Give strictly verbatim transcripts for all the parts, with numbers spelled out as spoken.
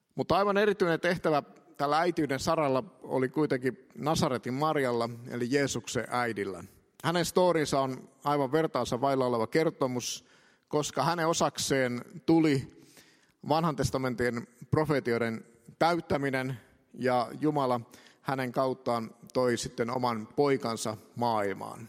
Mutta aivan erityinen tehtävä tällä äitiyden saralla oli kuitenkin Nasaretin Marjalla, eli Jeesuksen äidillä. Hänen storinsa on aivan vertaansa vailla oleva kertomus, koska hänen osakseen tuli vanhan testamentin profeetioiden täyttäminen ja Jumala hänen kauttaan toi sitten oman poikansa maailmaan.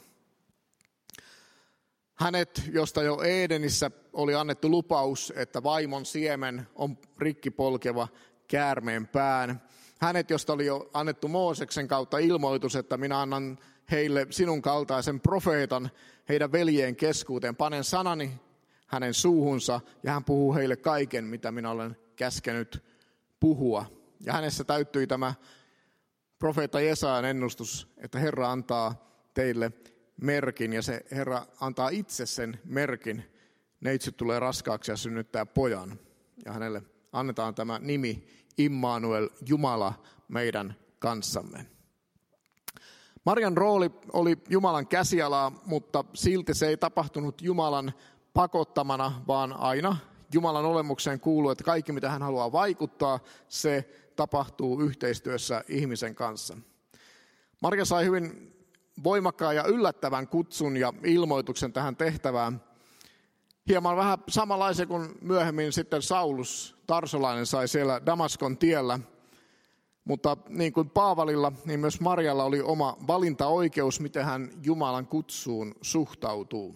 Hänet, josta jo Edenissä oli annettu lupaus, että vaimon siemen on rikkipolkeva käärmeen pään. Hänet, josta oli jo annettu Mooseksen kautta ilmoitus, että minä annan heille sinun kaltaisen profeetan heidän veljeen keskuuteen. Panen sanani hänen suuhunsa ja hän puhuu heille kaiken, mitä minä olen käskenyt puhua. Ja hänessä täyttyi tämä profeetta Jesajan ennustus, että Herra antaa teille merkin ja se Herra antaa itse sen merkin. Neitsyt tulee raskaaksi ja synnyttää pojan ja hänelle annetaan tämä nimi Immanuel, Jumala meidän kanssamme. Marian rooli oli Jumalan käsialaa, mutta silti se ei tapahtunut Jumalan pakottamana, vaan aina Jumalan olemukseen kuuluu, että kaikki mitä hän haluaa vaikuttaa, se tapahtuu yhteistyössä ihmisen kanssa. Maria sai hyvin voimakkaan ja yllättävän kutsun ja ilmoituksen tähän tehtävään. Hieman vähän samanlaisen kuin myöhemmin sitten Saulus Tarsolainen sai siellä Damaskon tiellä. Mutta niin kuin Paavalilla, niin myös Marialla oli oma valintaoikeus, miten hän Jumalan kutsuun suhtautuu.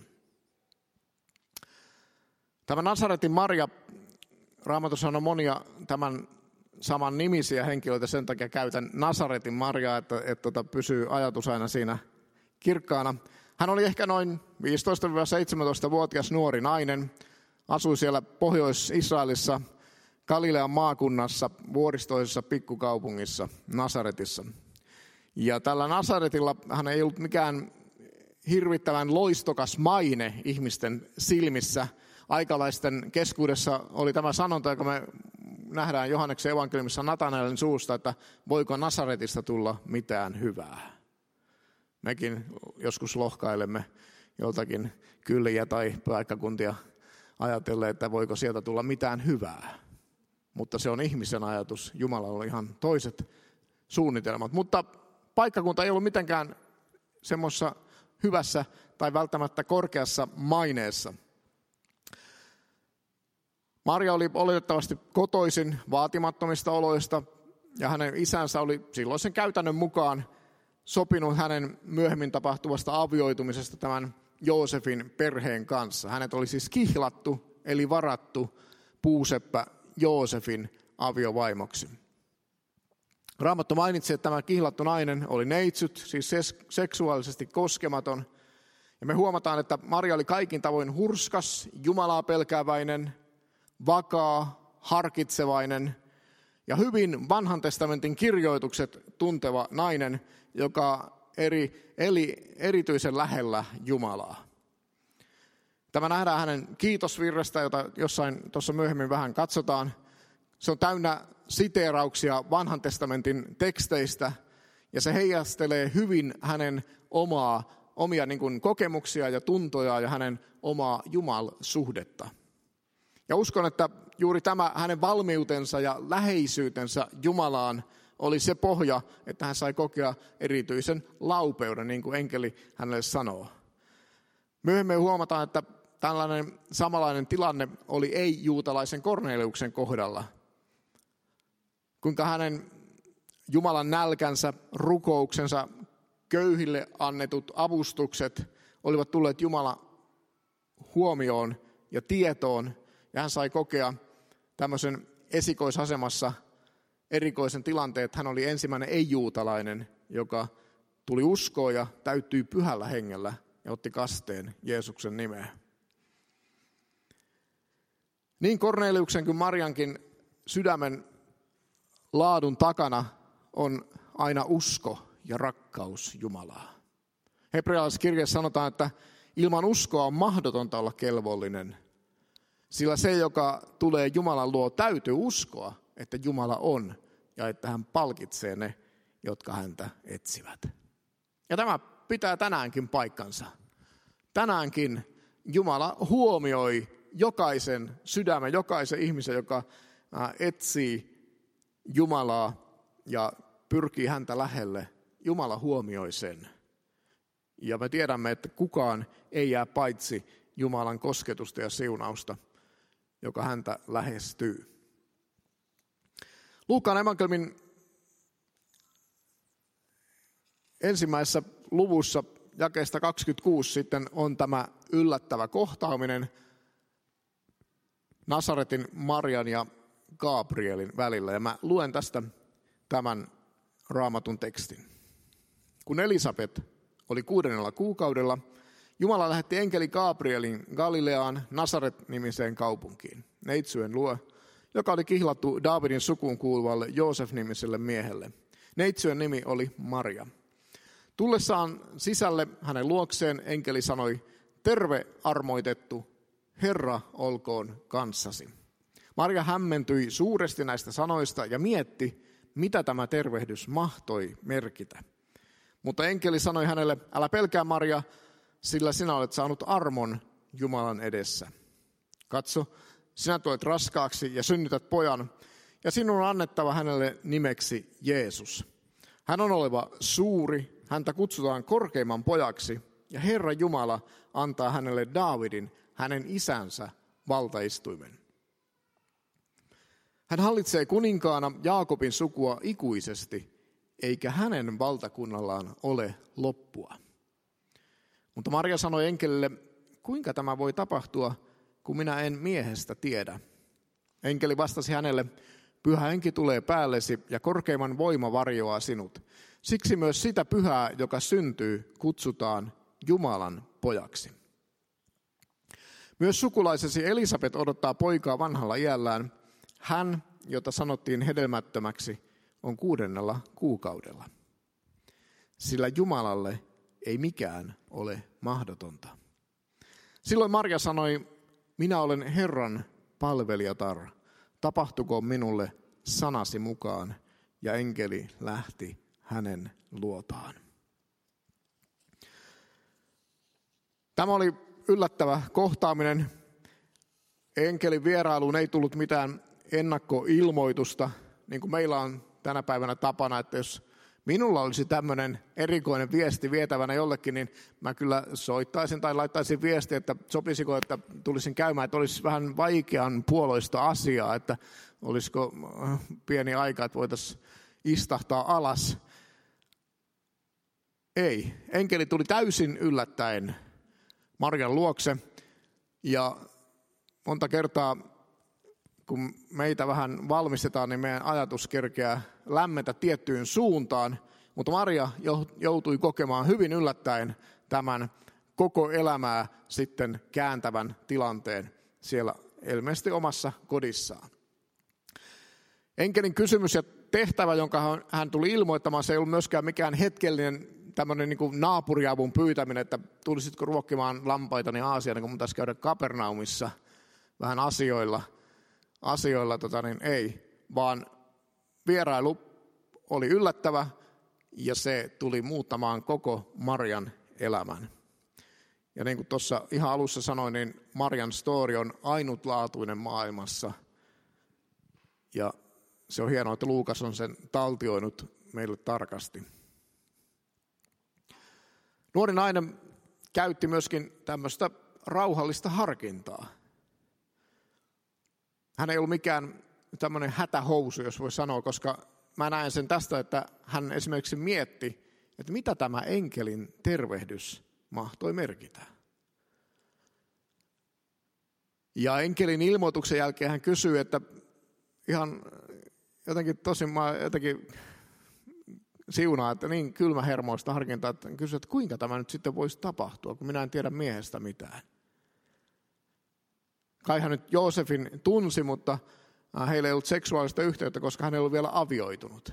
Tämä Nasaretin Maria, Raamatussa on monia tämän saman nimisiä henkilöitä, sen takia käytän Nasaretin Mariaa, että, että, että pysyy ajatus aina siinä kirkkaana. Hän oli ehkä noin viisitoista-seitsemäntoista-vuotias nuori nainen, asui siellä Pohjois-Israelissa, Galilean maakunnassa, vuoristoisessa pikkukaupungissa, Nasaretissa. Ja tällä Nasaretilla hän ei ollut mikään hirvittävän loistokas maine ihmisten silmissä. Aikalaisten keskuudessa oli tämä sanonta, joka me nähdään Johanneksen evankeliumissa Natanaelin suusta, että voiko Nasaretista tulla mitään hyvää. Mekin joskus lohkailemme joltakin kyliä tai paikkakuntia ajatellen, että voiko sieltä tulla mitään hyvää. Mutta se on ihmisen ajatus. Jumalalla on ihan toiset suunnitelmat. Mutta paikkakunta ei ollut mitenkään semmoisessa hyvässä tai välttämättä korkeassa maineessa. Maria oli oletettavasti kotoisin vaatimattomista oloista ja hänen isänsä oli silloisen käytännön mukaan sopinut hänen myöhemmin tapahtuvasta avioitumisesta tämän Joosefin perheen kanssa. Hänet oli siis kihlattu eli varattu puuseppä Joosefin aviovaimoksi. Raamattu mainitsi, että tämä kihlattu nainen oli neitsyt, siis seksuaalisesti koskematon. Ja me huomataan, että Maria oli kaikin tavoin hurskas, Jumalaa pelkääväinen, vakaa, harkitsevainen ja hyvin vanhan testamentin kirjoitukset tunteva nainen, joka eri, eli erityisen lähellä Jumalaa. Tämä nähdään hänen kiitosvirrestä, jota jossain tuossa myöhemmin vähän katsotaan. Se on täynnä siteerauksia vanhan testamentin teksteistä ja se heijastelee hyvin hänen omaa, omia niin kuin kokemuksia ja tuntoja ja hänen omaa Jumal-suhdetta. Ja uskon, että juuri tämä hänen valmiutensa ja läheisyytensä Jumalaan oli se pohja, että hän sai kokea erityisen laupeuden, niin kuin enkeli hänelle sanoo. Myöhemmin huomataan, että tällainen samanlainen tilanne oli ei-juutalaisen Korneliuksen kohdalla. Kuinka hänen Jumalan nälkänsä, rukouksensa, köyhille annetut avustukset olivat tulleet Jumalan huomioon ja tietoon. Ja hän sai kokea tämmöisen esikoisasemassa erikoisen tilanteen, että hän oli ensimmäinen ei-juutalainen, joka tuli uskoon ja täyttyi pyhällä hengellä ja otti kasteen Jeesuksen nimeä. Niin Korneliuksen kuin Mariankin sydämen laadun takana on aina usko ja rakkaus Jumalaa. Hebrealaiskirjassa sanotaan, että ilman uskoa on mahdotonta olla kelvollinen, sillä se, joka tulee Jumalan luo, täytyy uskoa, että Jumala on ja että hän palkitsee ne, jotka häntä etsivät. Ja tämä pitää tänäänkin paikkansa. Tänäänkin Jumala huomioi jokaisen sydämen, jokaisen ihmisen, joka etsii Jumalaa ja pyrkii häntä lähelle, Jumala huomioi sen. Ja me tiedämme, että kukaan ei jää paitsi Jumalan kosketusta ja siunausta, joka häntä lähestyy. Luukkaan evankeliumin ensimmäisessä luvussa jakeesta kaksikymmentäkuusi sitten on tämä yllättävä kohtaaminen Nasaretin Marian ja Gabrielin välillä. Ja mä luen tästä tämän raamatun tekstin. Kun Elisabet oli kuudennella kuukaudella, Jumala lähetti enkeli Gabrielin Galileaan Nasaret-nimiseen kaupunkiin, neitsyön luo, joka oli kihlattu Daavidin sukuun kuuluvalle Joosef-nimiselle miehelle. Neitsyön nimi oli Maria. Tullessaan sisälle hänen luokseen enkeli sanoi, terve armoitettu, Herra olkoon kanssasi. Maria hämmentyi suuresti näistä sanoista ja mietti, mitä tämä tervehdys mahtoi merkitä. Mutta enkeli sanoi hänelle, älä pelkää Maria, sillä sinä olet saanut armon Jumalan edessä. Katso, sinä tulet raskaaksi ja synnytät pojan, ja sinun on annettava hänelle nimeksi Jeesus. Hän on oleva suuri, häntä kutsutaan korkeimman pojaksi, ja Herra Jumala antaa hänelle Daavidin, hänen isänsä, valtaistuimen. Hän hallitsee kuninkaana Jaakobin sukua ikuisesti, eikä hänen valtakunnallaan ole loppua. Mutta Maria sanoi enkelille, kuinka tämä voi tapahtua, kun minä en miehestä tiedä. Enkeli vastasi hänelle, pyhä henki tulee päällesi ja korkeimman voima varjoaa sinut. Siksi myös sitä pyhää, joka syntyy, kutsutaan Jumalan pojaksi. Myös sukulaisesi Elisabet odottaa poikaa vanhalla iällään. Hän, jota sanottiin hedelmättömäksi, on kuudennella kuukaudella. Sillä Jumalalle ei mikään ole mahdotonta. Silloin Maria sanoi, minä olen Herran palvelijatar. Tapahtukoon minulle sanasi mukaan. Ja enkeli lähti hänen luotaan. Tämä oli yllättävä kohtaaminen. Enkelin vierailuun ei tullut mitään ennakkoilmoitusta, niin kuin meillä on tänä päivänä tapana, että jos minulla olisi tämmöinen erikoinen viesti vietävänä jollekin, niin mä kyllä soittaisin tai laittaisin viesti, että sopisiko, että tulisin käymään, että olisi vähän vaikean puoloista asiaa, että olisiko pieni aika, että voitaisiin istahtaa alas. Ei, enkeli tuli täysin yllättäen Marian luokse ja monta kertaa kun meitä vähän valmistetaan, niin meidän ajatus kerkeää lämmetä tiettyyn suuntaan, mutta Maria joutui kokemaan hyvin yllättäen tämän koko elämää sitten kääntävän tilanteen siellä ilmeisesti omassa kodissaan. Enkelin kysymys ja tehtävä, jonka hän tuli ilmoittamaan, se ei ollut myöskään mikään hetkellinen tämmöinen niin kuin naapuriavun pyytäminen, että tulisitko ruokkimaan lampaitani Aasiaan, kun mun taisi käydä Kapernaumissa vähän asioilla. Asioilla tota niin, ei, vaan vierailu oli yllättävä ja se tuli muuttamaan koko Marian elämän. Ja niin kuin tuossa ihan alussa sanoin, niin Marian story on ainutlaatuinen maailmassa. Ja se on hienoa, että Luukas on sen taltioinut meille tarkasti. Nuori nainen käytti myöskin tämmöistä rauhallista harkintaa. Hän ei ollut mikään tämmöinen hätähousu, jos voi sanoa, koska mä näen sen tästä, että hän esimerkiksi mietti, että mitä tämä enkelin tervehdys mahtoi merkitä. Ja enkelin ilmoituksen jälkeen hän kysyi, että ihan jotenkin tosi mä jotenkin siunaa, että niin kylmähermoista harkintaa, että kysyi, että kuinka tämä nyt sitten voisi tapahtua, kun minä en tiedä miehestä mitään. Kai hän nyt Joosefin tunsi, mutta heillä ei ollut seksuaalista yhteyttä, koska hän ei ollut vielä avioitunut.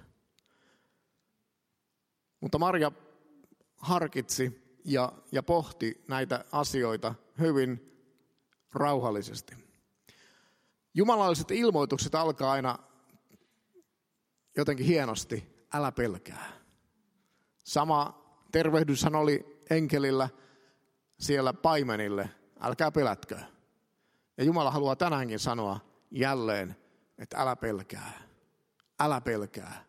Mutta Maria harkitsi ja, ja pohti näitä asioita hyvin rauhallisesti. Jumalalliset ilmoitukset alkaa aina jotenkin hienosti, älä pelkää. Sama tervehdyshän oli enkelillä siellä paimenille, älkää pelätkö. Ja Jumala haluaa tänäänkin sanoa jälleen, että älä pelkää. älä pelkää.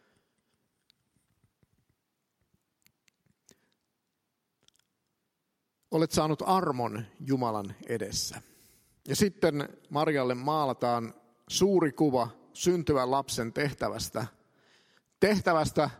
Olet saanut armon Jumalan edessä. Ja sitten Marjalle maalataan suuri kuva syntyvän lapsen tehtävästä. Tehtävästä,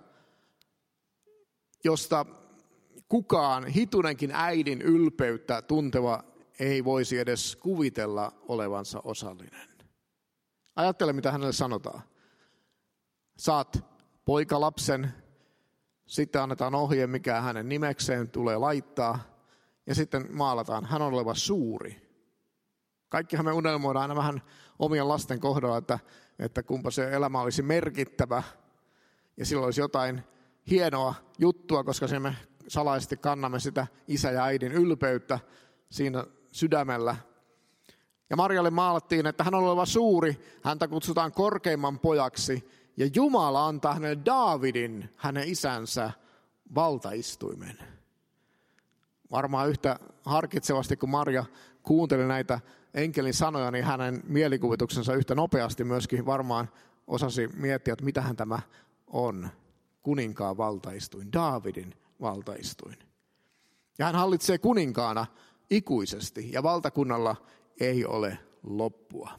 josta kukaan hitunenkin äidin ylpeyttä tunteva ei voisi edes kuvitella olevansa osallinen. Ajattele, mitä hänelle sanotaan. Saat poikalapsen, sitten annetaan ohje, mikä hänen nimekseen tulee laittaa, ja sitten maalataan, hän on oleva suuri. Kaikkihan me unelmoidaan aina vähän omien lasten kohdalla, että, että kumpa se elämä olisi merkittävä, ja silloin olisi jotain hienoa juttua, koska se me salaisesti kannamme sitä isä ja äidin ylpeyttä siinä sydämellä. Ja Marjalle maalattiin, että hän on oleva suuri, häntä kutsutaan korkeimman pojaksi, ja Jumala antaa hänelle Daavidin, hänen isänsä, valtaistuimen. Varmaan yhtä harkitsevasti, kun Marja kuunteli näitä enkelin sanoja, niin hänen mielikuvituksensa yhtä nopeasti myöskin varmaan osasi miettiä, että mitähän tämä on. Kuninkaan valtaistuin, Daavidin valtaistuin. Ja hän hallitsee kuninkaana ikuisesti, ja valtakunnalla ei ole loppua.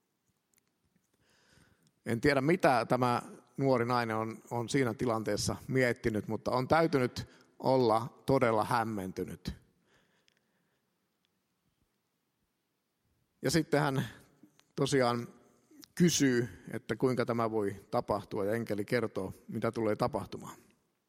En tiedä, mitä tämä nuori nainen on, on siinä tilanteessa miettinyt, mutta on täytynyt olla todella hämmentynyt. Ja sitten hän tosiaan kysyy, että kuinka tämä voi tapahtua, ja enkeli kertoo, mitä tulee tapahtumaan.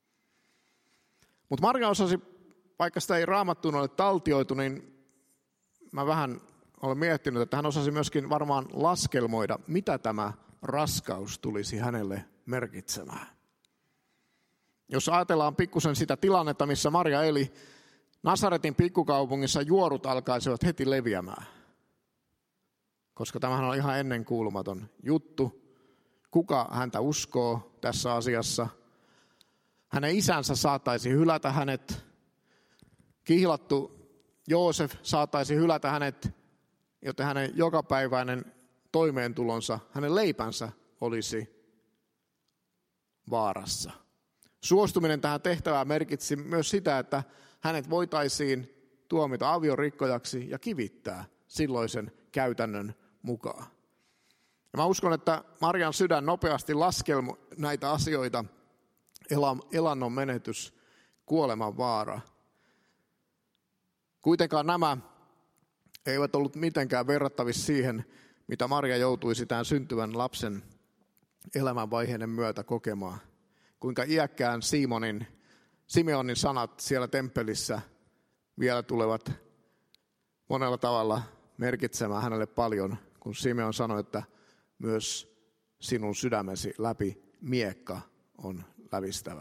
Mutta Marja osasi, vaikka sitä ei Raamattuun ole taltioitu, niin mä vähän olen miettinyt, että hän osasi myöskin varmaan laskelmoida, mitä tämä raskaus tulisi hänelle merkitsemään. Jos ajatellaan pikkusen sitä tilannetta, missä Marja eli, Nasaretin pikkukaupungissa juorut alkaisivat heti leviämään. Koska tämähän on ihan ennenkuulumaton juttu. Kuka häntä uskoo tässä asiassa? Hänen isänsä saattaisi hylätä hänet. Kihlattu Joosef saattaisi hylätä hänet, joten hänen jokapäiväinen toimeentulonsa, hänen leipänsä olisi vaarassa. Suostuminen tähän tehtävään merkitsi myös sitä, että hänet voitaisiin tuomita aviorikkojaksi ja kivittää silloisen käytännön mukaan. Ja mä uskon, että Marjan sydän nopeasti laskelmoi näitä asioita, elannon menetys, kuoleman vaara. Kuitenkaan nämä eivät ollut mitenkään verrattavissa siihen, mitä Marja joutuisi tämän syntyvän lapsen elämänvaiheiden myötä kokemaan. Kuinka iäkkään Simonin, Simeonin sanat siellä temppelissä vielä tulevat monella tavalla merkitsemään hänelle paljon, kun Simeon sanoi, että myös sinun sydämesi läpi miekka on lävistävä.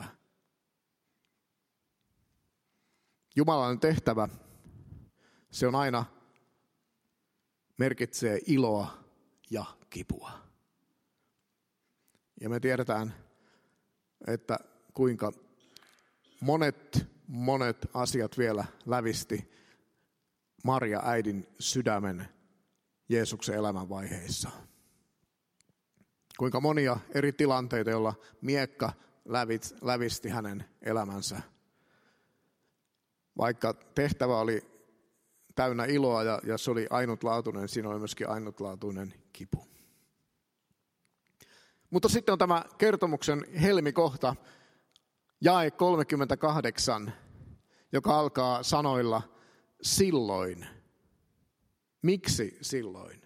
Jumalan tehtävä, se on aina merkitsee iloa ja kipua. Ja me tiedetään, että kuinka monet, monet asiat vielä lävisti Marja äidin sydämen Jeesuksen elämänvaiheissa. Kuinka monia eri tilanteita, joilla miekka lävisti hänen elämänsä. Vaikka tehtävä oli täynnä iloa ja, ja se oli ainutlaatuinen, siinä oli myöskin ainutlaatuinen kipu. Mutta sitten on tämä kertomuksen helmikohta, jae kolmekymmentäkahdeksan, joka alkaa sanoilla silloin. Miksi silloin?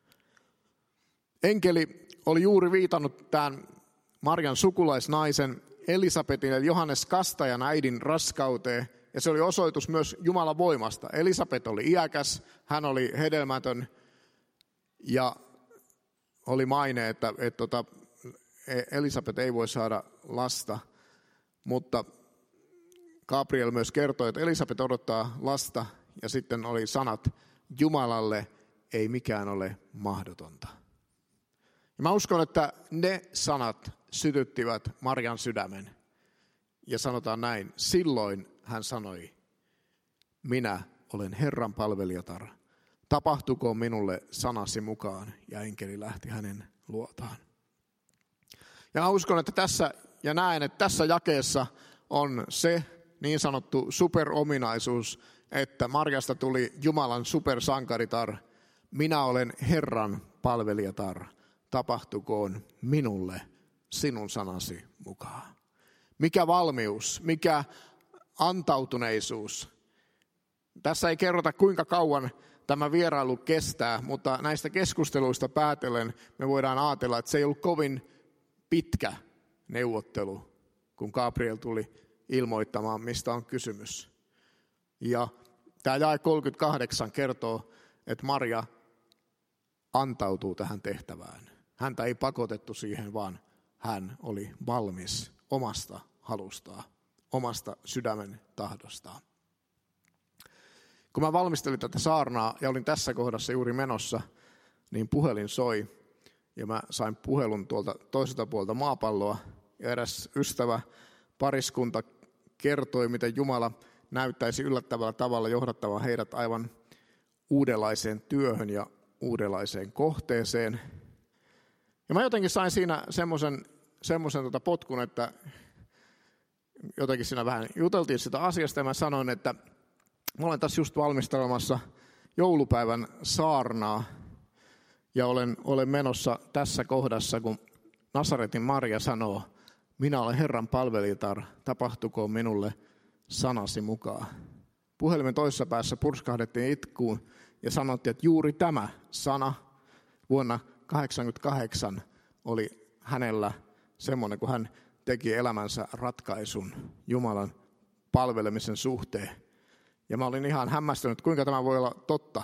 Enkeli oli juuri viitannut tämän Marjan sukulaisnaisen Elisabetin eli Johannes Kastajan äidin raskauteen, ja se oli osoitus myös Jumalan voimasta. Elisabet oli iäkäs, hän oli hedelmätön ja oli maine, että, että, että Elisabet ei voi saada lasta, mutta Gabriel myös kertoi, että Elisabet odottaa lasta, ja sitten oli sanat, Jumalalle ei mikään ole mahdotonta. Ja mä uskon, että ne sanat sytyttivät Marjan sydämen. Ja sanotaan näin, silloin hän sanoi, minä olen Herran palvelijatar, tapahtukoon minulle sanasi mukaan, ja enkeli lähti hänen luotaan. Ja uskon, että tässä, ja näen, että tässä jakeessa on se niin sanottu superominaisuus, että Marjasta tuli Jumalan supersankaritar. Minä olen Herran palvelijatar. Tapahtukoon minulle sinun sanasi mukaan. Mikä valmius, mikä antautuneisuus. Tässä ei kerrota kuinka kauan tämä vierailu kestää, mutta näistä keskusteluista päätellen me voidaan ajatella, että se ei ollut kovin pitkä neuvottelu, kun Gabriel tuli ilmoittamaan, mistä on kysymys. Ja tämä jae kolmekymmentäkahdeksan kertoo, että Maria antautuu tähän tehtävään. Häntä ei pakotettu siihen, vaan hän oli valmis omasta halustaan, omasta sydämen tahdostaan. Kun mä valmistelin tätä saarnaa ja olin tässä kohdassa juuri menossa, niin puhelin soi ja mä sain puhelun tuolta toiselta puolta maapalloa ja eräs ystävä pariskunta kertoi, miten Jumala näyttäisi yllättävällä tavalla johdattavan heidät aivan uudenlaiseen työhön ja uudenlaiseen kohteeseen. Ja mä jotenkin sain siinä semmoisen semmoisen tota potkun, että jotenkin siinä vähän juteltiin sitä asiasta ja mä sanoin, että mä olen tässä just valmistelemassa joulupäivän saarnaa ja olen, olen menossa tässä kohdassa, kun Nasaretin Maria sanoo, minä olen Herran palvelijatar, tapahtukoon minulle sanasi mukaan. Puhelimen toisessa päässä purskahdettiin itkuun ja sanottiin, että juuri tämä sana vuonna kahdeksankymmentäkahdeksan oli hänellä semmoinen, kun hän teki elämänsä ratkaisun Jumalan palvelemisen suhteen. Ja mä olin ihan hämmästynyt, kuinka tämä voi olla totta,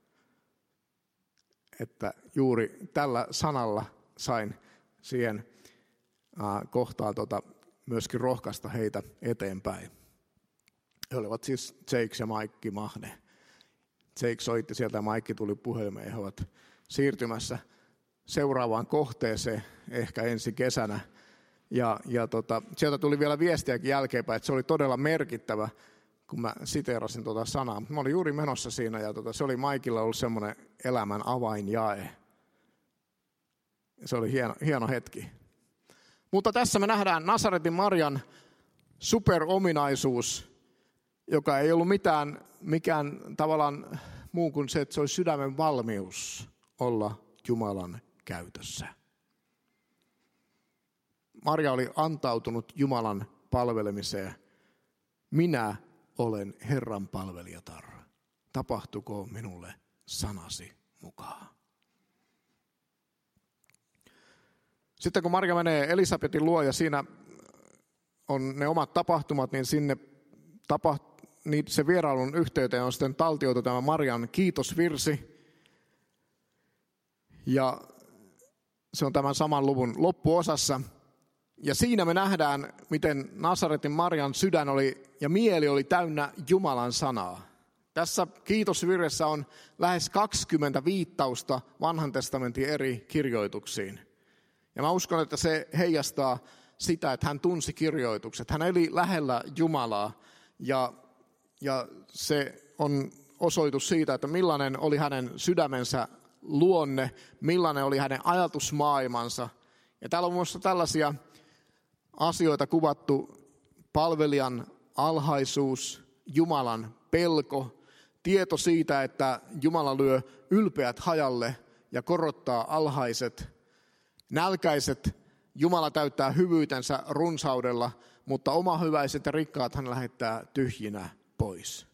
että juuri tällä sanalla sain siihen kohtaan tota, myöskin rohkaista heitä eteenpäin. He olivat siis Jake ja Maikki Mahne. Jake soitti sieltä ja Maikki tuli puhelimeen. He ovat siirtymässä seuraavaan kohteeseen ehkä ensi kesänä. Ja, ja tota, sieltä tuli vielä viestiäkin jälkeenpäin, että se oli todella merkittävä, kun mä siteerasin tuota sanaa. Mä olin juuri menossa siinä ja tota, se oli Maikilla ollut semmoinen elämän avainjae. Se oli hieno, hieno hetki. Mutta tässä me nähdään Nasaretin Marian superominaisuus, joka ei ollut mitään, mikään tavallaan muu kuin se, että se oli sydämen valmius olla Jumalan käytössä. Maria oli antautunut Jumalan palvelemiseen. Minä olen Herran palvelijatar. Tapahtukoon minulle sanasi mukaan. Sitten kun Maria menee Elisabetin luo ja siinä on ne omat tapahtumat, niin sinne tapaht- niin se vierailun yhteyteen on sitten taltioitu tämä Marian kiitosvirsi. Ja se on tämän saman luvun loppuosassa. Ja siinä me nähdään, miten Nasaretin Marian sydän oli ja mieli oli täynnä Jumalan sanaa. Tässä kiitosvirressä on lähes kaksikymmentä viittausta Vanhan testamentin eri kirjoituksiin. Ja mä uskon, että se heijastaa sitä, että hän tunsi kirjoitukset. Hän eli lähellä Jumalaa ja, ja se on osoitus siitä, että millainen oli hänen sydämensä luonne, millainen oli hänen ajatusmaailmansa. Ja täällä on muassa tällaisia asioita kuvattu: palvelijan alhaisuus, Jumalan pelko, tieto siitä, että Jumala lyö ylpeät hajalle ja korottaa alhaiset, nälkäiset Jumala täyttää hyvyytensä runsaudella, mutta omahyväiset ja rikkaat hän lähettää tyhjinä pois.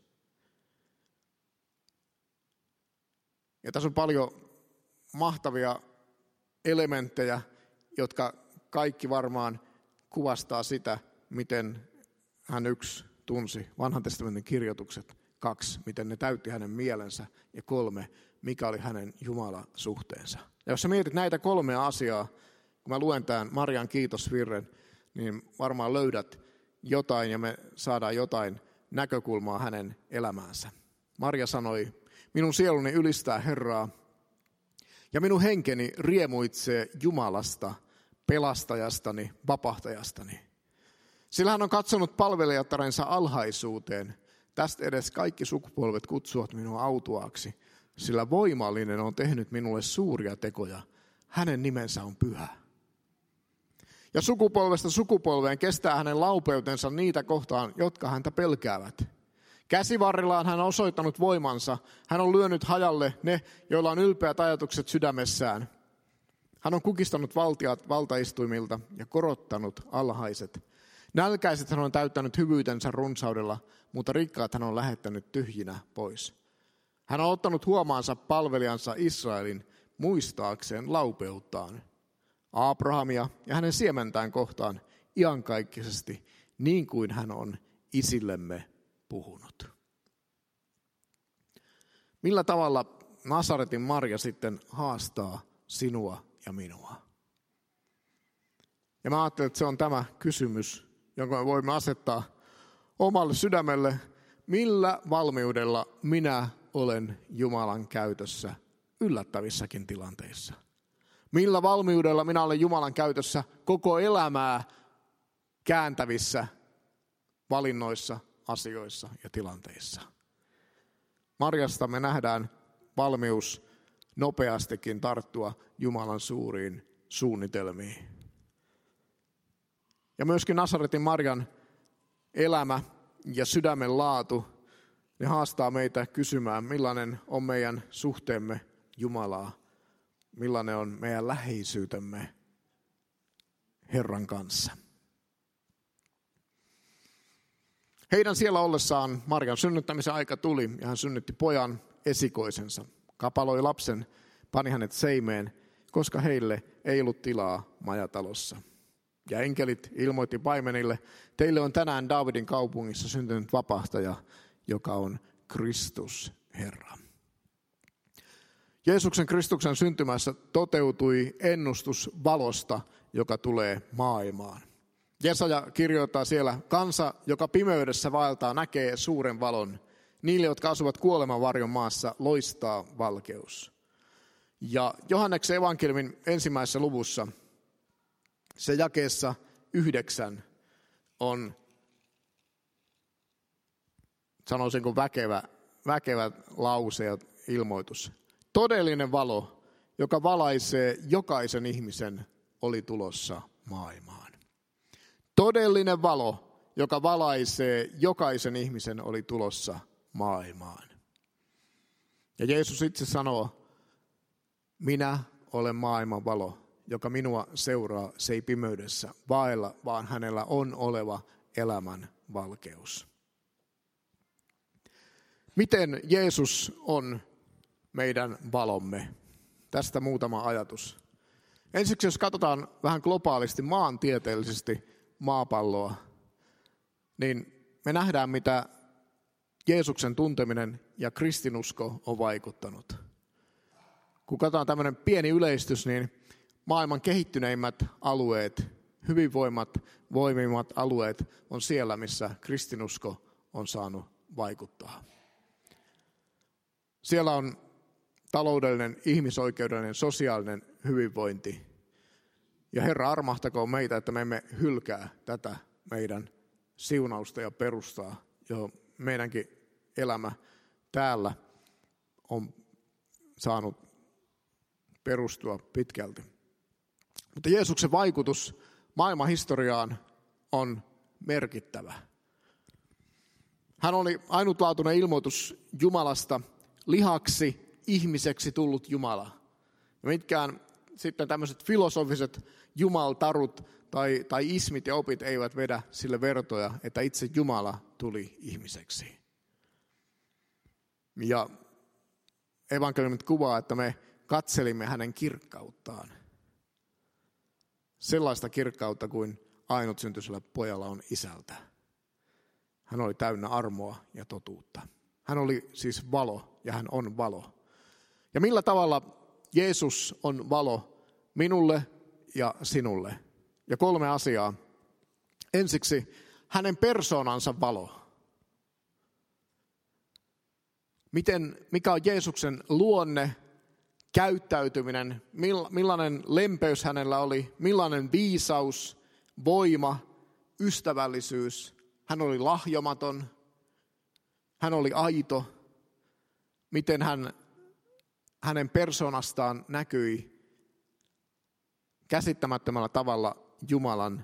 Ja tässä on paljon mahtavia elementtejä, jotka kaikki varmaan kuvastaa sitä, miten hän yksi tunsi Vanhan testamentin kirjoitukset, kaksi, miten ne täytti hänen mielensä, ja kolme, mikä oli hänen Jumala-suhteensa. Ja jos sä mietit näitä kolmea asiaa, kun mä luen tämän Marian kiitosvirren, niin varmaan löydät jotain ja me saadaan jotain näkökulmaa hänen elämäänsä. Maria sanoi, minun sieluni ylistää Herraa ja minun henkeni riemuitsee Jumalasta, pelastajastani, vapahtajastani. Sillä hän on katsonut palvelijattarensa alhaisuuteen. Tästä edes kaikki sukupolvet kutsuvat minua autuaaksi, sillä voimallinen on tehnyt minulle suuria tekoja. Hänen nimensä on pyhä. Ja sukupolvesta sukupolveen kestää hänen laupeutensa niitä kohtaan, jotka häntä pelkäävät. Käsivarrellaan hän on osoittanut voimansa. Hän on lyönyt hajalle ne, joilla on ylpeät ajatukset sydämessään. Hän on kukistanut valtiat valtaistuimilta ja korottanut alhaiset. Nälkäiset hän on täyttänyt hyvyytensä runsaudella, mutta rikkaat hän on lähettänyt tyhjinä pois. Hän on ottanut huomaansa palvelijansa Israelin muistaakseen laupeuttaan. Abrahamia ja hänen siementään kohtaan iankaikkisesti, niin kuin hän on isillemme puhunut. Millä tavalla Nasaretin Marja sitten haastaa sinua ja minua? Ja mä ajattelen, että se on tämä kysymys, jonka me voimme asettaa omalle sydämelle. Millä valmiudella minä olen Jumalan käytössä yllättävissäkin tilanteissa? Millä valmiudella minä olen Jumalan käytössä koko elämää kääntävissä valinnoissa, asioissa ja tilanteissa? Marjasta me nähdään valmius nopeastikin tarttua Jumalan suuriin suunnitelmiin. Ja myöskin Nasaretin Marjan elämä ja sydämen laatu, ne haastaa meitä kysymään, millainen on meidän suhteemme Jumalaa, millainen on meidän läheisyytemme Herran kanssa. Heidän siellä ollessaan Marjan synnyttämisen aika tuli ja hän synnytti pojan esikoisensa. Kapaloi lapsen, pani hänet seimeen, koska heille ei ollut tilaa majatalossa. Ja enkelit ilmoitti paimenille, teille on tänään Daavidin kaupungissa syntynyt vapahtaja, joka on Kristus Herra. Jeesuksen Kristuksen syntymässä toteutui ennustus valosta, joka tulee maailmaan. Jesaja kirjoittaa siellä, kansa, joka pimeydessä vaeltaa, näkee suuren valon. Niille, jotka asuvat kuoleman varjon maassa, loistaa valkeus. Ja Johanneksen evankeliumin ensimmäisessä luvussa, se jakeessa yhdeksän, on, sanoisinko väkevä, väkevä lause ja ilmoitus. Todellinen valo, joka valaisee jokaisen ihmisen, oli tulossa maailmaan. Todellinen valo, joka valaisee jokaisen ihmisen, oli tulossa maailmaan. Ja Jeesus itse sanoo, minä olen maailman valo, joka minua seuraa, se ei pimeydessä vaella, vaan hänellä on oleva elämän valkeus. Miten Jeesus on meidän valomme? Tästä muutama ajatus. Ensiksi jos katsotaan vähän globaalisti, maantieteellisesti maapalloa, niin me nähdään, mitä Jeesuksen tunteminen ja kristinusko on vaikuttanut. Kun katsotaan tämmöinen pieni yleistys, niin maailman kehittyneimmät alueet, hyvinvoimat, voimimmat alueet on siellä, missä kristinusko on saanut vaikuttaa. Siellä on taloudellinen, ihmisoikeudellinen, sosiaalinen hyvinvointi. Ja Herra armahtakoon meitä, että me emme hylkää tätä meidän siunausta ja perustaa, johon meidänkin elämä täällä on saanut perustua pitkälti. Mutta Jeesuksen vaikutus maailman historiaan on merkittävä. Hän oli ainutlaatuinen ilmoitus Jumalasta, lihaksi, ihmiseksi tullut Jumala. Ja mitkään sitten tämmöiset filosofiset jumaltarut tai, tai ismit ja opit eivät vedä sille vertoja, että itse Jumala tuli ihmiseksi. Ja evankeliumit kuvaa, että me katselimme hänen kirkkauttaan. Sellaista kirkkautta kuin ainutsyntyisellä pojalla on isältä. Hän oli täynnä armoa ja totuutta. Hän oli siis valo ja hän on valo. Ja millä tavalla Jeesus on valo minulle ja sinulle? Ja kolme asiaa. Ensiksi hänen persoonansa valo. Miten, mikä on Jeesuksen luonne, käyttäytyminen, millainen lempeys hänellä oli, millainen viisaus, voima, ystävällisyys. Hän oli lahjomaton, hän oli aito. Miten hän, hänen persoonastaan näkyi käsittämättömällä tavalla Jumalan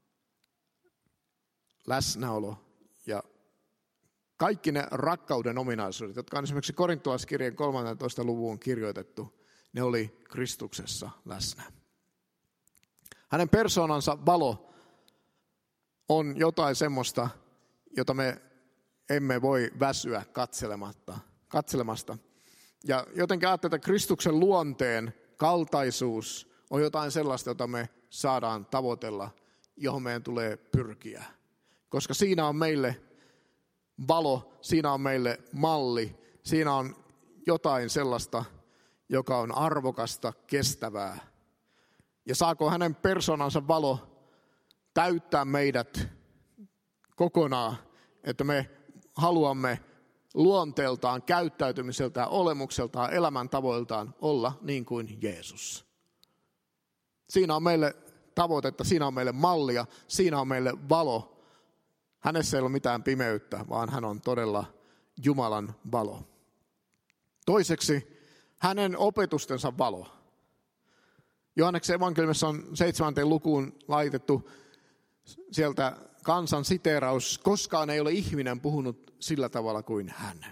läsnäolo ja kaikki ne rakkauden ominaisuudet, jotka on esimerkiksi korintolaiskirjeen kolmastoista luvun kirjoitettu, ne oli Kristuksessa läsnä. Hänen persoonansa valo on jotain semmoista, jota me emme voi väsyä katselematta, katselemasta. Ja jotenkin ajattelin, että Kristuksen luonteen kaltaisuus on jotain sellaista, jota me saadaan tavoitella, johon meidän tulee pyrkiä. Koska siinä on meille valo, siinä on meille malli, siinä on jotain sellaista, joka on arvokasta, kestävää. Ja saako hänen persoonansa valo täyttää meidät kokonaan, että me haluamme luonteeltaan, käyttäytymiseltään, olemukseltaan, elämäntavoiltaan olla niin kuin Jeesus. Siinä on meille tavoitetta, siinä on meille mallia, siinä on meille valo. Hänessä ei ole mitään pimeyttä, vaan hän on todella Jumalan valo. Toiseksi hänen opetustensa valo. Johanneksen evankeliumissa on seitsemänteen lukuun laitettu sieltä kansan siteeraus, koskaan ei ole ihminen puhunut sillä tavalla kuin hän.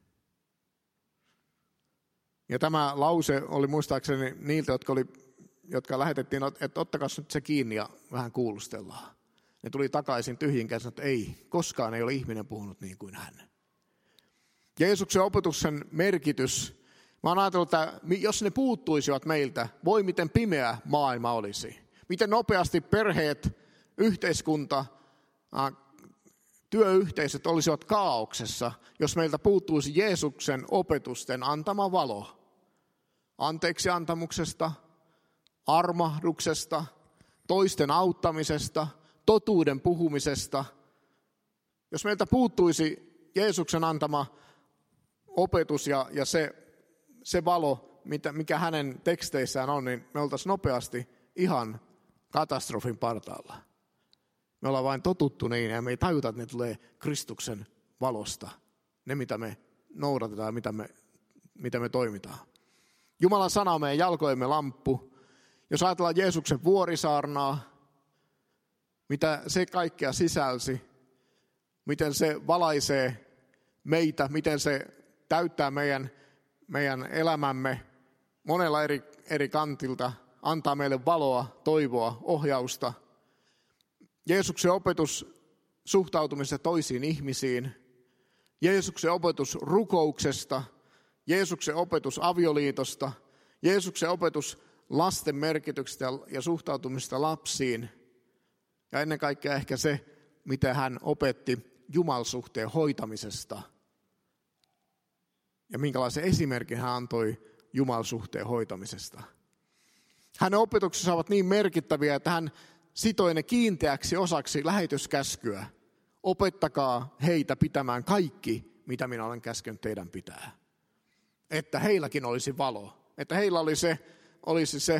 Ja tämä lause oli muistaakseni niiltä, jotka, oli, jotka lähetettiin, että ottakaa nyt se kiinni ja vähän kuulustellaan. Ne tuli takaisin tyhjin käsin, että ei, koskaan ei ole ihminen puhunut niin kuin hän. Jeesuksen opetuksen merkitys, mä oon ajatellut, että jos ne puuttuisivat meiltä, voi miten pimeä maailma olisi. Miten nopeasti perheet, yhteiskunta, työyhteisöt olisivat kaauksessa, jos meiltä puuttuisi Jeesuksen opetusten antama valo. Anteeksi antamuksesta, armahduksesta, toisten auttamisesta, totuuden puhumisesta. Jos meiltä puuttuisi Jeesuksen antama opetus ja, ja se, se valo, mitä, mikä hänen teksteissään on, niin me oltaisiin nopeasti ihan katastrofin partaalla. Me ollaan vain totuttu niin ja me ei tajuta, että ne tulee Kristuksen valosta. Ne, mitä me noudatetaan ja mitä me, mitä me toimitaan. Jumalan sana on meidän jalkojemme lamppu. Jos ajatellaan Jeesuksen vuorisaarnaa, mitä se kaikkea sisälsi, miten se valaisee meitä, miten se täyttää meidän, meidän elämämme monella eri, eri kantilta, antaa meille valoa, toivoa, ohjausta. Jeesuksen opetus suhtautumisesta toisiin ihmisiin, Jeesuksen opetus rukouksesta, Jeesuksen opetus avioliitosta, Jeesuksen opetus lasten merkityksestä ja suhtautumista lapsiin. Ja ennen kaikkea ehkä se, mitä hän opetti jumalsuhteen hoitamisesta. Ja minkälaisen esimerkin hän antoi jumalsuhteen hoitamisesta. Hänen opetuksensa ovat niin merkittäviä, että hän sitoi ne kiinteäksi osaksi lähetyskäskyä. Opettakaa heitä pitämään kaikki, mitä minä olen käskenyt teidän pitää. Että heilläkin olisi valo. Että heillä oli se, olisi se,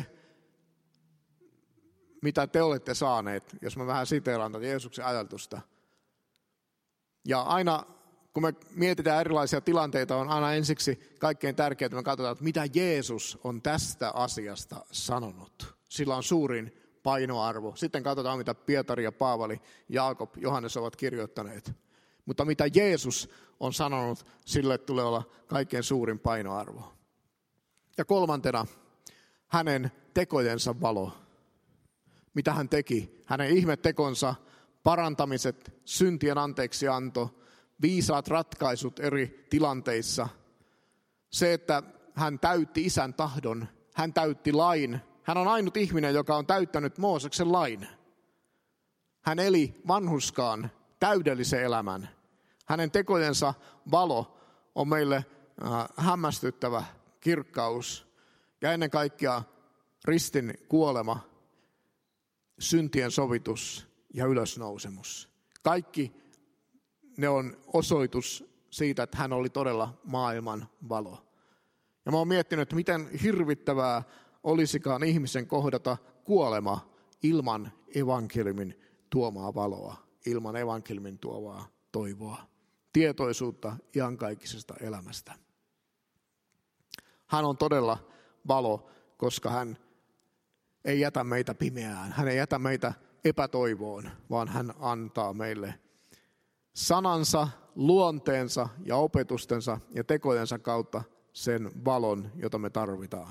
mitä te olette saaneet, jos mä vähän siteeraan tätä Jeesuksen ajatusta. Ja aina, kun me mietitään erilaisia tilanteita, on aina ensiksi kaikkein tärkeää, että me katsotaan, että mitä Jeesus on tästä asiasta sanonut. Sillä on suurin painoarvo. Sitten katsotaan, mitä Pietari ja Paavali, Jaakob, Johannes ovat kirjoittaneet. Mutta mitä Jeesus on sanonut, sille tulee olla kaikkein suurin painoarvo. Ja kolmantena, hänen tekojensa valo. Mitä hän teki? Hänen ihmetekonsa, parantamiset, syntien anteeksianto, viisaat ratkaisut eri tilanteissa. Se, että hän täytti isän tahdon, hän täytti lain. Hän on ainut ihminen, joka on täyttänyt Mooseksen lain. Hän eli vanhuskaan täydellisen elämän. Hänen tekojensa valo on meille äh, hämmästyttävä kirkkaus. Ja ennen kaikkea ristin kuolema, syntien sovitus ja ylösnousemus. Kaikki ne on osoitus siitä, että hän oli todella maailman valo. Ja mä oon miettinyt, että miten hirvittävää olisikaan ihmisen kohdata kuolema ilman evankeliumin tuomaa valoa, ilman evankeliumin tuovaa toivoa, tietoisuutta iankaikkisesta elämästä. Hän on todella valo, koska hän ei jätä meitä pimeään, hän ei jätä meitä epätoivoon, vaan hän antaa meille sanansa, luonteensa ja opetustensa ja tekojensa kautta sen valon, jota me tarvitaan.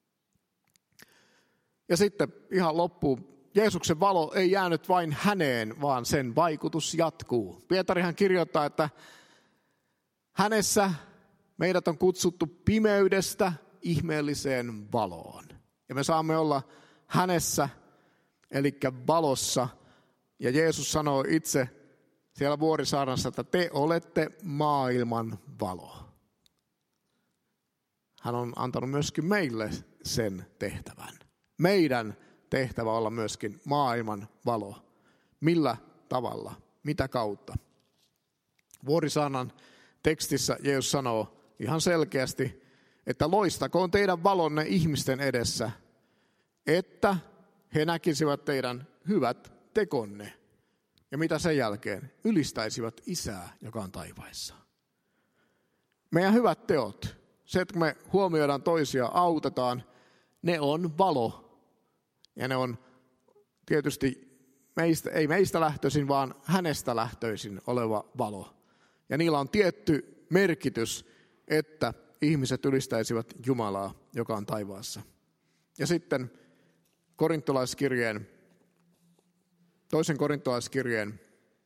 Ja sitten ihan loppuun, Jeesuksen valo ei jäänyt vain häneen, vaan sen vaikutus jatkuu. Pietarihan kirjoittaa, että hänessä meidät on kutsuttu pimeydestä ihmeelliseen valoon. Ja me saamme olla hänessä, eli valossa. Ja Jeesus sanoo itse siellä Vuorisaarnassa, että te olette maailman valo. Hän on antanut myöskin meille sen tehtävän. Meidän tehtävä olla myöskin maailman valo. Millä tavalla? Mitä kautta? Vuorisaarnan tekstissä Jeesus sanoo ihan selkeästi, että loistakoon teidän valonne ihmisten edessä, että he näkisivät teidän hyvät tekonne. Ja mitä sen jälkeen? Ylistäisivät Isää, joka on taivaissa. Meidän hyvät teot, se, että me huomioidaan toisia, autetaan, ne on valo. Ja ne on tietysti meistä, ei meistä lähtöisin, vaan hänestä lähtöisin oleva valo. Ja niillä on tietty merkitys, että ihmiset ylistäisivät Jumalaa, joka on taivaassa. Ja sitten korintolaiskirjeen, toisen korintolaiskirjeen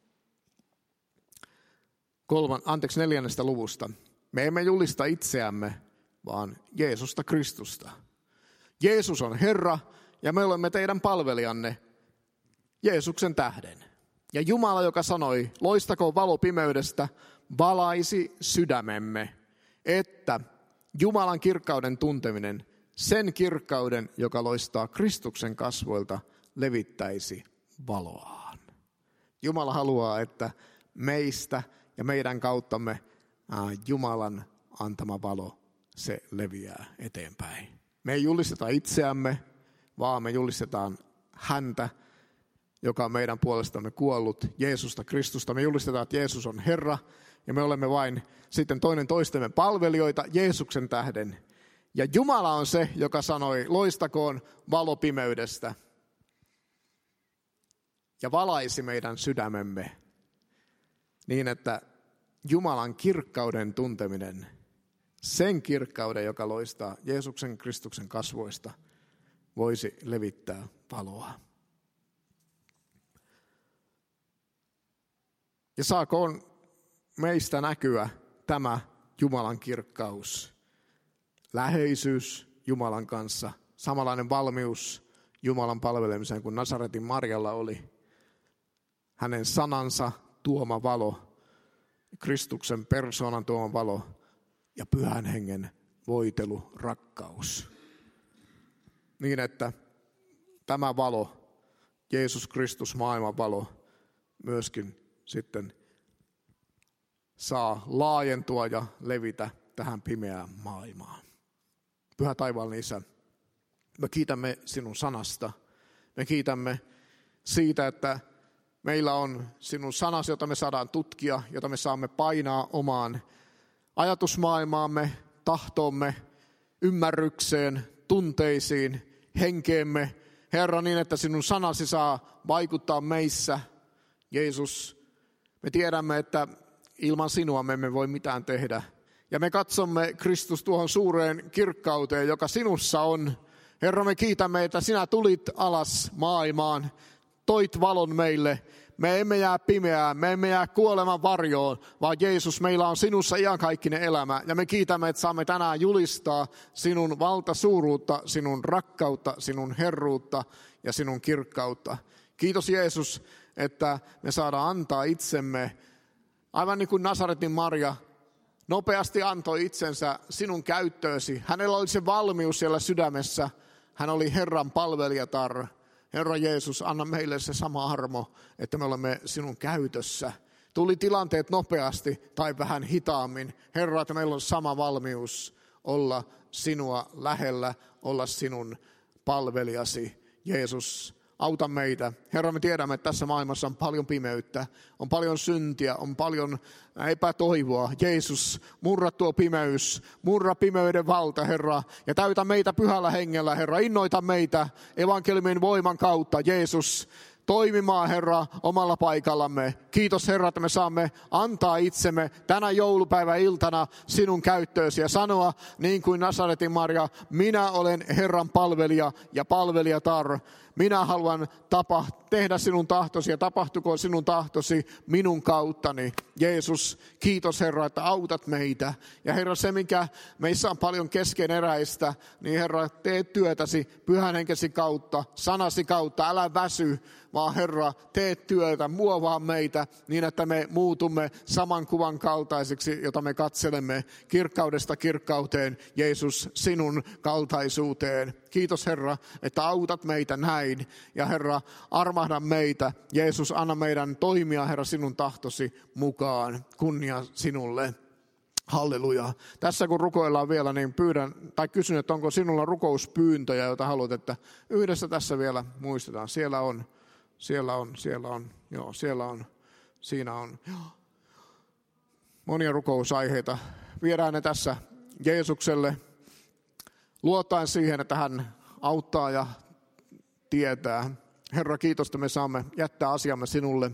kolman, anteeksi, neljännestä luvusta. Me emme julista itseämme, vaan Jeesusta Kristusta. Jeesus on Herra, ja me olemme teidän palvelijanne Jeesuksen tähden. Ja Jumala, joka sanoi, loistakoon valo pimeydestä, valaisi sydämemme, että Jumalan kirkkauden tunteminen, sen kirkkauden, joka loistaa Kristuksen kasvoilta, levittäisi valoaan. Jumala haluaa, että meistä ja meidän kauttamme Jumalan antama valo, se leviää eteenpäin. Me ei julisteta itseämme, vaan me julistetaan häntä, joka on meidän puolestamme kuollut, Jeesusta Kristusta. Me julistetaan, että Jeesus on Herra, ja me olemme vain sitten toinen toistemme palvelijoita Jeesuksen tähden. Ja Jumala on se, joka sanoi, loistakoon valo pimeydestä, ja valaisi meidän sydämemme niin, että Jumalan kirkkauden tunteminen, sen kirkkauden, joka loistaa Jeesuksen Kristuksen kasvoista, voisi levittää valoa. Ja saakoon meistä näkyä tämä Jumalan kirkkaus, läheisyys Jumalan kanssa, samanlainen valmius Jumalan palvelemiseen kuin Nasaretin Marjalla oli. Hänen sanansa tuoma valo, Kristuksen persoonan tuoma valo ja Pyhän Hengen voitelu, rakkaus. Niin, että tämä valo, Jeesus Kristus, maailman valo, myöskin sitten saa laajentua ja levitä tähän pimeään maailmaan. Pyhä taivaallinen Isä, me kiitämme sinun sanasta. Me kiitämme siitä, että meillä on sinun sanasi, jota me saadaan tutkia, jota me saamme painaa omaan ajatusmaailmaamme, tahtoomme, ymmärrykseen, tunteisiin, henkeemme. Herra, niin että sinun sanasi saa vaikuttaa meissä. Jeesus, me tiedämme, että ilman sinua me emme voi mitään tehdä. Ja me katsomme, Kristus, tuohon suureen kirkkauteen, joka sinussa on. Herra, me kiitämme, että sinä tulit alas maailmaan, toit valon meille. Me emme jää pimeään, me emme jää kuoleman varjoon, vaan Jeesus, meillä on sinussa iankaikkinen elämä. Ja me kiitämme, että saamme tänään julistaa sinun valtasuuruutta, sinun rakkautta, sinun herruutta ja sinun kirkkautta. Kiitos Jeesus, että me saadaan antaa itsemme, aivan niin kuin Nasaretin Marja nopeasti antoi itsensä sinun käyttöösi. Hänellä oli se valmius siellä sydämessä. Hän oli Herran palvelijatar. Herra Jeesus, anna meille se sama armo, että me olemme sinun käytössä. Tuli tilanteet nopeasti tai vähän hitaammin. Herra, että meillä on sama valmius olla sinua lähellä, olla sinun palvelijasi. Jeesus, auta meitä. Herra, me tiedämme, että tässä maailmassa on paljon pimeyttä, on paljon syntiä, on paljon epätoivoa. Jeesus, murra tuo pimeys, murra pimeyden valta, Herra, ja täytä meitä pyhällä hengellä, Herra. Innoita meitä evankeliumin voiman kautta, Jeesus, toimimaan, Herra, omalla paikallamme. Kiitos, Herra, että me saamme antaa itsemme tänä joulupäivän iltana sinun käyttöösi ja sanoa, niin kuin Nasaretin Maria, minä olen Herran palvelija ja palvelijatar. Minä haluan tapa, tehdä sinun tahtosi ja tapahtukoon sinun tahtosi minun kauttani. Jeesus, kiitos Herra, että autat meitä. Ja Herra, se mikä meissä on paljon keskeneräistä, niin Herra, tee työtäsi pyhän henkesi kautta, sanasi kautta, älä väsy, vaan Herra, tee työtä, muovaa meitä niin, että me muutumme saman kuvan kaltaisiksi, jota me katselemme kirkkaudesta kirkkauteen, Jeesus, sinun kaltaisuuteen. Kiitos Herra, että autat meitä näin. Ja Herra, armahda meitä. Jeesus, anna meidän toimia, Herra, sinun tahtosi mukaan. Kunnia sinulle. Halleluja. Tässä kun rukoillaan vielä, niin pyydän tai kysyn, että onko sinulla rukouspyyntöjä, joita haluat, että yhdessä tässä vielä muistetaan. Siellä on, siellä on, siellä on, joo, siellä on, siinä on. Joo. Monia rukousaiheita. Viedään ne tässä Jeesukselle, luottaen siihen, että hän auttaa ja tietää. Herra, kiitos, että me saamme jättää asiamme sinulle.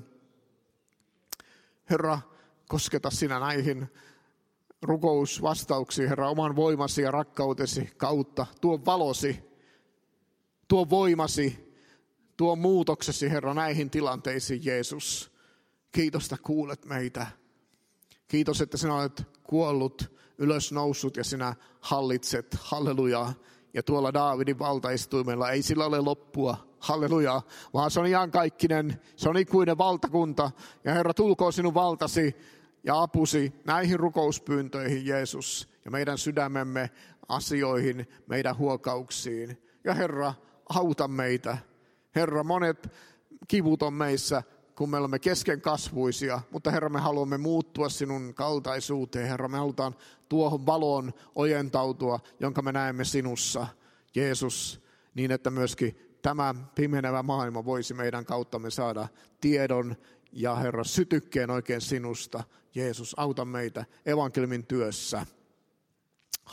Herra, kosketa sinä näihin rukousvastauksiin, Herra, oman voimasi ja rakkautesi kautta. Tuo valosi, tuo voimasi, tuo muutoksesi, Herra, näihin tilanteisiin, Jeesus. Kiitos, että kuulet meitä. Kiitos, että sinä olet kuollut, ylös noussut ja sinä hallitset. Halleluja. Ja tuolla Daavidin valtaistuimella ei sillä ole loppua, halleluja, vaan se on iankaikkinen, se on ikuinen valtakunta. Ja Herra, tulkoon sinun valtasi ja apusi näihin rukouspyyntöihin, Jeesus, ja meidän sydämemme asioihin, meidän huokauksiin. Ja Herra, auta meitä. Herra, monet kivut on meissä, kun me olemme keskenkasvuisia, mutta Herra, me haluamme muuttua sinun kaltaisuuteen. Herra, me halutaan tuohon valoon ojentautua, jonka me näemme sinussa, Jeesus, niin että myöskin tämä pimenevä maailma voisi meidän kauttamme saada tiedon ja Herra, sytykkeen oikein sinusta. Jeesus, auta meitä evankeliumin työssä.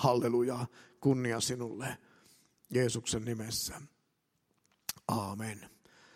Halleluja, kunnia sinulle, Jeesuksen nimessä. Aamen.